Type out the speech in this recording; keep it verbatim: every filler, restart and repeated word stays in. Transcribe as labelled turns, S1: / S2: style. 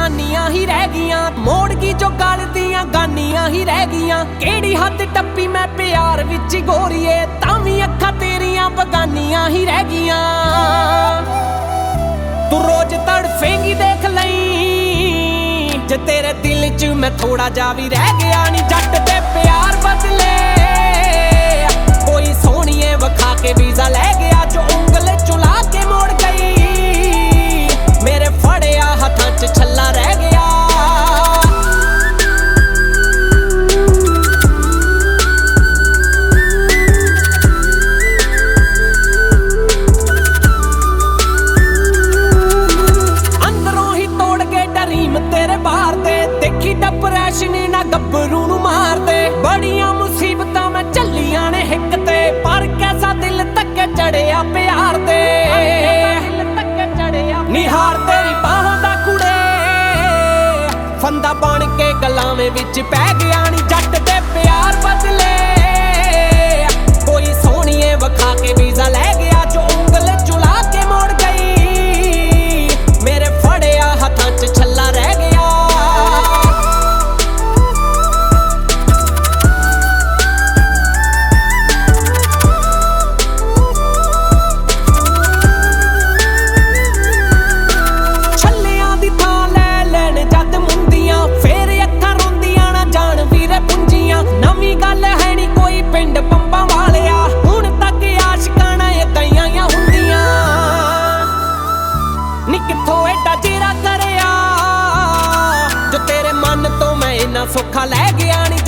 S1: ਨਿਸ਼ਾਨੀਆਂ ਹੀ ਰਹਿ ਗਈਆਂ। ਮੋੜ ਗਈ ਜੋ ਗੱਲ ਦੀਆਂ ਗਾਨੀਆਂ ਹੀ ਰਹਿ ਗਈਆਂ। ਕਿਹੜੀ ਹੱਦ ਟੱਪੀ ਮੈਂ ਪਿਆਰ ਵਿੱਚ ਗੋਰੀਏ, ਤਾਂ ਵੀ ਅੱਖਾਂ ਤੇਰੀਆਂ ਬਗਾਨੀਆਂ ਹੀ ਰਹਿ ਗਈਆਂ। ਤੂੰ ਰੋਜ਼ ਤੜਫੇਂਗੀ ਦੇਖ ਲਈ, ਜੇ ਤੇਰੇ ਦਿਲ 'ਚ ਮੈਂ ਥੋੜਾ ਜਾ ਵੀ ਰਹਿ ਗਿਆ ਨੀ। ਜੱਟ ਦੇ ਪਿਆਰ ਬਦਲੇ ਕੋਈ ਸੋਹਣੀਏ ਵਿਖਾ ਕੇ ਵੀਜ਼ਾ ਲੈ ਗਿਆ, ਜੋ ਉਂਗਲ ਚੁਲਾ ਕੇ ਮੋੜ ਗਈ, ਮੇਰੇ ਫੜਿਆ ਹੱਥਾਂ 'ਚ ਛੱਲਾ ਰਹਿ ਗਿਆ। ਅੰਦਰੋਂ ਹੀ ਤੋੜ ਕੇ ਡਰੀਮ ਤੇਰੇ ਬਾਹਰ ਦੇ, ਦੇਖੀ ਡਿਪਰੈਸ਼ਨ ਨਾ ਗੱਭਰੂ ਨੂੰ ਮਾਰਦੇ। ਬੜੀਆਂ ਮੁਸੀਬਤਾਂ ਮੈਂ ਝੱਲੀਆਂ ਨੇ ਹਿੱਕ ਤੇ, ਪਰ ਕੈਸਾ ਦਿਲ ਤੱਕ ਚੜਿਆ ਪਿਆਰ ਦੇ। ਨਿਹਾਰ ਤੇਰੀ ਬਾਹਾਂ ਦਾ ਕੁੜੇ, ਫੰਦਾ ਬਣ ਕੇ ਗਲਾਵੇਂ ਵਿੱਚ ਪੈ ਗਿਆ ਨੀ। ਜੱਟ ਦੇ ਪਿਆਰ ਬਦਲੇ ਕੋਈ ਸੋਹਣੀਏ ਵਿਖਾ ਕੇ ਵੀਜ਼ਾ ਲੈ ਗਿਆ, ਜੋ ਉਂਗਲ ਚੁਲਾ ਕੇ ਮੋੜ ਗਈ, ਮੇਰੇ ਫੜਿਆ ਹੱਥਾਂ 'ਚ ਛੱਲਾ ਰਹਿ ਗਿਆ। ਨਵੀਂ ਗੱਲ ਹੈ ਨੀ ਕੋਈ ਪਿੰਡ ਪੰਬਾਂ ਵਾਲਿਆ, ਹੁਣ ਤੱਕ ਆਸ਼ਕਾਂ ਨਾਲ ਏਦਾਂ ਹੀ ਆਈਆਂ ਹੁੰਦੀਆਂ ਨੀ। ਕਿੱਥੋਂ ਐਡਾ ਚਿਹਰਾ ਕਰਿਆ ਜੋ ਤੇਰੇ ਮਨ ਤੋਂ ਮੈਂ ਇੰਨਾ ਸੌਖਾ ਲੈ ਗਿਆ ਨੀ।